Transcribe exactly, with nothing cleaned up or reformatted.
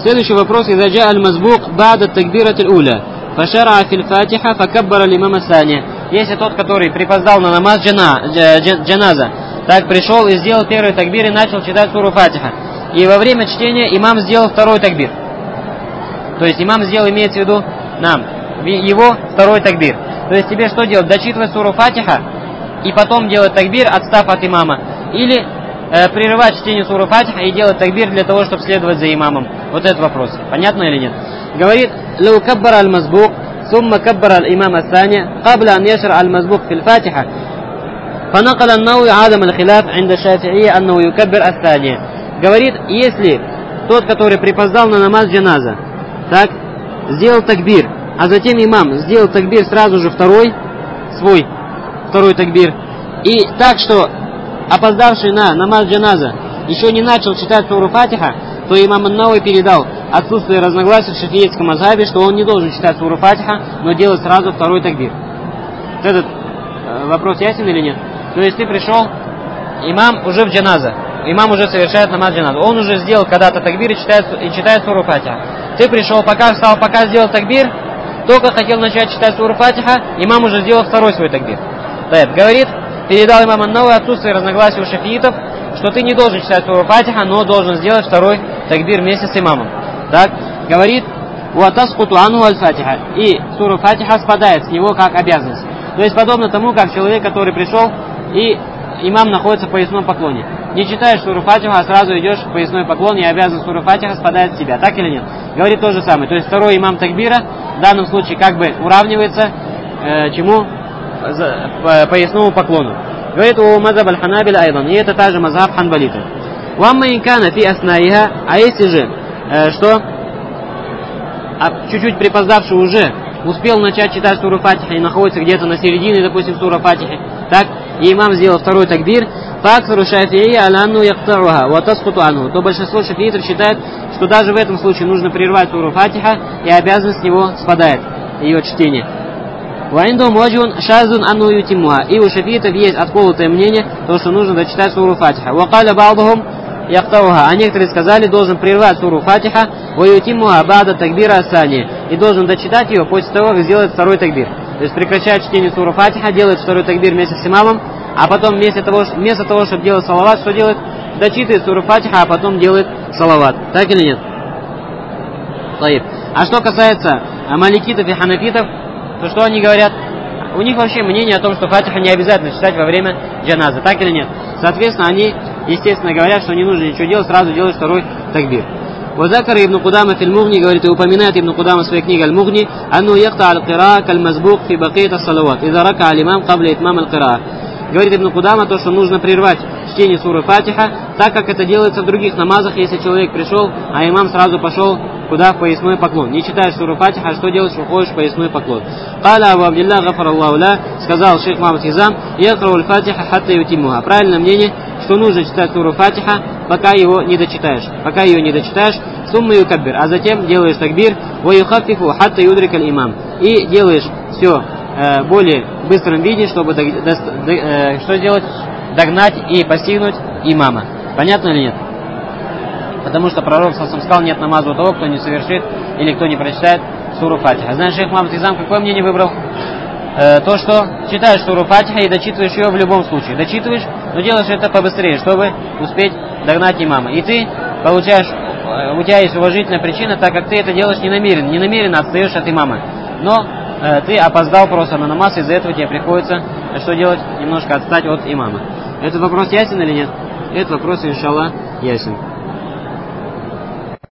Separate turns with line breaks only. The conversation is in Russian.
Следующий вопрос. إذا جاء المسبوق بعد التكبيرة الأولى فشرع في الفاتحة فكبر الإمام الثاني. Если тот, который припоздал на намаз джана, джаназа, так пришел и сделал первый такбир и начал читать суру Фатиха. И во время чтения имам сделал второй такбир. То есть имам сделал, имеется в виду, нам, его второй такбир. То есть тебе что делать? Дочитывать суру Фатиха и потом делать такбир, отстав от имама. Или э, прерывать чтение суру Фатиха и делать такбир для того, чтобы следовать за имамом. Вот этот вопрос. Понятно или нет? Говорит, لو كبر المسبوق ثم كبر الإمام الثاني قبل أن يشرع المسبوق في الفاتحة فنقل النووي عدم الخلاف عند الشافعية أنه يكبر الثانية. Говорит, если тот, который припоздал на намаз джаназа, так, сделал такбир, а затем имам сделал такбир сразу же второй, свой второй такбир, и так, что опоздавший на намаз джаназа еще не начал читать суру Фатиха, то имам ан-Навави передал отсутствие разногласий в шафиитском мазхабе, что он не должен читать суру Фатиха, но делать сразу второй такбир. Этот э, вопрос ясен или нет? То есть ты пришел, имам уже в джаназа, имам уже совершает намаз джаназа, он уже сделал когда-то такбир и читает, и читает суру Фатиха. Ты пришел, пока встал, пока сделал такбир, только хотел начать читать суру Фатиха, имам уже сделал второй свой такбир. Так, говорит, передал имам ан-Навави отсутствие разногласий у шафиитов, что ты не должен читать суру Фатиха, но должен сделать второй такбир вместе с имамом. Так, говорит, «Ватаскуту анху аль-Фатиха». И суру Фатиха спадает с него как обязанность. То есть подобно тому, как человек, который пришел, и имам находится в поясном поклоне. Не читаешь суру Фатиха, а сразу идешь в поясной поклон, и обязанность суру Фатиха спадает с тебя. Так или нет? Говорит то же самое. То есть второй имам такбира в данном случае как бы уравнивается э, чему? По поясному поклону. Говорит, у мазаб аль-Ханабиля айдан. И это та же мазаб ханбалитов. Вамма инкана фи аснаиха, а если же, э, что а чуть-чуть припоздавший уже успел начать читать суру Фатиха и находится где-то на середине, допустим, сура Фатихи, так, и имам сделал второй такбир, факсару шафии аланну яктаруха, ватаскуту анху, то большинство шафиитов считает, что даже в этом случае нужно прервать суру Фатиха, и обязанность с него спадает, ее чтение. Ваиндум ваджун шазун анну ютимуха. И у шафиитов есть отколотое мнение, то, что нужно дочитать суру Фатиха. Вакаля ба'духум яктауха. А некоторые сказали, должен прервать суру Фатиха, ва ютимуха ба'да такбира асани. И должен дочитать ее после того, как сделает второй такбир. То есть прекращает чтение суру Фатиха, делает второй такбир вместе с имамом, а потом вместо того, вместо того, чтобы делать салават, что делает? Дочитывает суру Фатиха, а потом делает салават. Так или нет? Таиб. А что касается маликитов и ханафитов, то что они говорят? У них вообще мнение о том, что Фатиха не обязательно читать во время джаназы, так или нет? Соответственно, они, естественно, говорят, что не нужно ничего делать, сразу делать второй такбир. Вазакар ибн Кудама фил Мугни, говорит, и упоминает ибн Кудама в своей книге Аль-Мугни, анну якта аль-кираа каль-мазбук фи бакият ас-салават, иза рака аль-имам кабля итмам аль-кираа. Говорит ибн Кудама то, что нужно прервать чтение суры Фатиха, так как это делается в других намазах, если человек пришел, а имам сразу пошел куда? В поясной поклон. Не читаешь суру Фатиха, а что делаешь? Уходишь в поясной поклон. Каля Абу Абдилла гафар Аллаху ля, сказал шейх Мухаммад Хизам, якрау аль-Фатиха хатта ютимуха. Правильное мнение, что нужно читать суру Фатиха, пока его не дочитаешь. Пока ее не дочитаешь, сумма юкаббир, а затем делаешь такбир, ва юхаффифу хатта юдрик аль-имам. И делаешь все э, более быстром виде, чтобы дог, до, до, э, что сделать? Догнать и постигнуть имама. Понятно или нет? Потому что пророк сам сказал, нет намаза у того, кто не совершит или кто не прочитает суру Фатиха. Знаешь, шейх Мухаммад Хизам какое мнение выбрал? Э, то, что читаешь суру Фатиха и дочитываешь ее в любом случае. Дочитываешь, но делаешь это побыстрее, чтобы успеть догнать имама. И ты получаешь, э, у тебя есть уважительная причина, так как ты это делаешь не намеренно. Не намеренно отстаешь от имама. Но э, ты опоздал просто на намаз, из-за этого тебе приходится, э, что делать? Немножко отстать от имама. Этот вопрос ясен или нет? Этот вопрос, иншаллах, ясен.